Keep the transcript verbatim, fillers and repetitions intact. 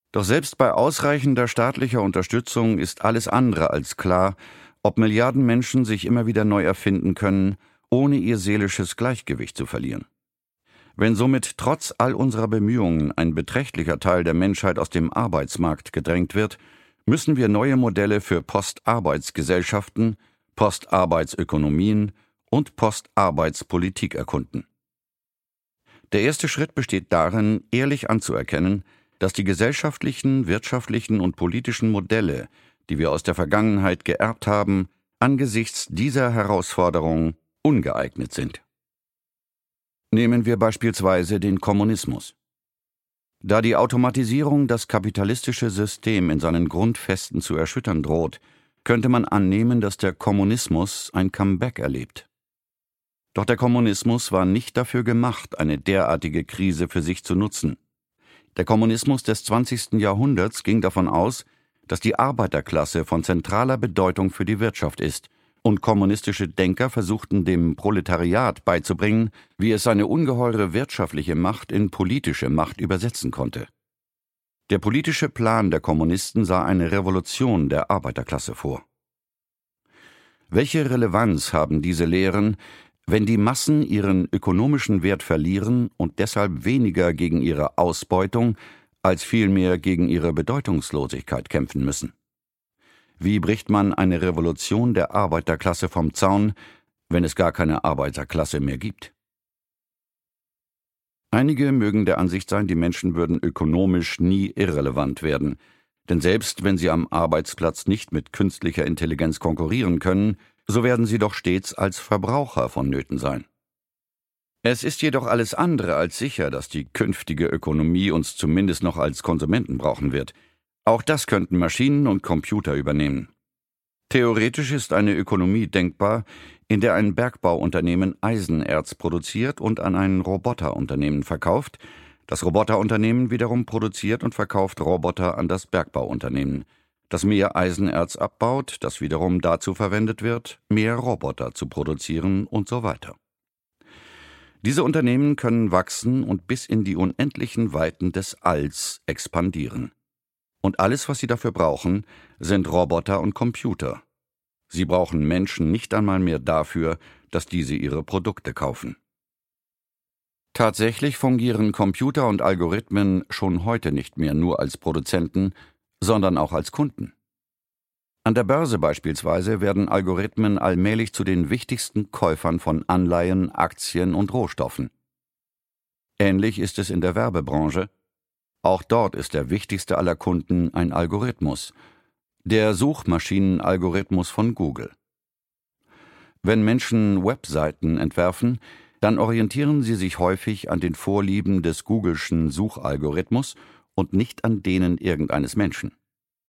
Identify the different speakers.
Speaker 1: Doch selbst bei ausreichender staatlicher Unterstützung ist alles andere als klar, ob Milliarden Menschen sich immer wieder neu erfinden können, ohne ihr seelisches Gleichgewicht zu verlieren. Wenn somit trotz all unserer Bemühungen ein beträchtlicher Teil der Menschheit aus dem Arbeitsmarkt gedrängt wird, müssen wir neue Modelle für Postarbeitsgesellschaften, Postarbeitsökonomien und Postarbeitspolitik erkunden. Der erste Schritt besteht darin, ehrlich anzuerkennen, dass die gesellschaftlichen, wirtschaftlichen und politischen Modelle, die wir aus der Vergangenheit geerbt haben, angesichts dieser Herausforderung ungeeignet sind. Nehmen wir beispielsweise den Kommunismus. Da die Automatisierung das kapitalistische System in seinen Grundfesten zu erschüttern droht, könnte man annehmen, dass der Kommunismus ein Comeback erlebt. Doch der Kommunismus war nicht dafür gemacht, eine derartige Krise für sich zu nutzen. Der Kommunismus des zwanzigsten Jahrhunderts ging davon aus, dass die Arbeiterklasse von zentraler Bedeutung für die Wirtschaft ist, und kommunistische Denker versuchten dem Proletariat beizubringen, wie es seine ungeheure wirtschaftliche Macht in politische Macht übersetzen konnte. Der politische Plan der Kommunisten sah eine Revolution der Arbeiterklasse vor. Welche Relevanz haben diese Lehren, wenn die Massen ihren ökonomischen Wert verlieren und deshalb weniger gegen ihre Ausbeutung als vielmehr gegen ihre Bedeutungslosigkeit kämpfen müssen? Wie bricht man eine Revolution der Arbeiterklasse vom Zaun, wenn es gar keine Arbeiterklasse mehr gibt? Einige mögen der Ansicht sein, die Menschen würden ökonomisch nie irrelevant werden, denn selbst wenn sie am Arbeitsplatz nicht mit künstlicher Intelligenz konkurrieren können, so werden sie doch stets als Verbraucher vonnöten sein. Es ist jedoch alles andere als sicher, dass die künftige Ökonomie uns zumindest noch als Konsumenten brauchen wird. Auch das könnten Maschinen und Computer übernehmen. Theoretisch ist eine Ökonomie denkbar, in der ein Bergbauunternehmen Eisenerz produziert und an ein Roboterunternehmen verkauft. Das Roboterunternehmen wiederum produziert und verkauft Roboter an das Bergbauunternehmen, das mehr Eisenerz abbaut, das wiederum dazu verwendet wird, mehr Roboter zu produzieren und so weiter. Diese Unternehmen können wachsen und bis in die unendlichen Weiten des Alls expandieren. Und alles, was sie dafür brauchen, sind Roboter und Computer. Sie brauchen Menschen nicht einmal mehr dafür, dass diese ihre Produkte kaufen. Tatsächlich fungieren Computer und Algorithmen schon heute nicht mehr nur als Produzenten, sondern auch als Kunden. An der Börse beispielsweise werden Algorithmen allmählich zu den wichtigsten Käufern von Anleihen, Aktien und Rohstoffen. Ähnlich ist es in der Werbebranche. Auch dort ist der wichtigste aller Kunden ein Algorithmus, der Suchmaschinenalgorithmus von Google. Wenn Menschen Webseiten entwerfen, dann orientieren sie sich häufig an den Vorlieben des Googleschen Suchalgorithmus und nicht an denen irgendeines Menschen.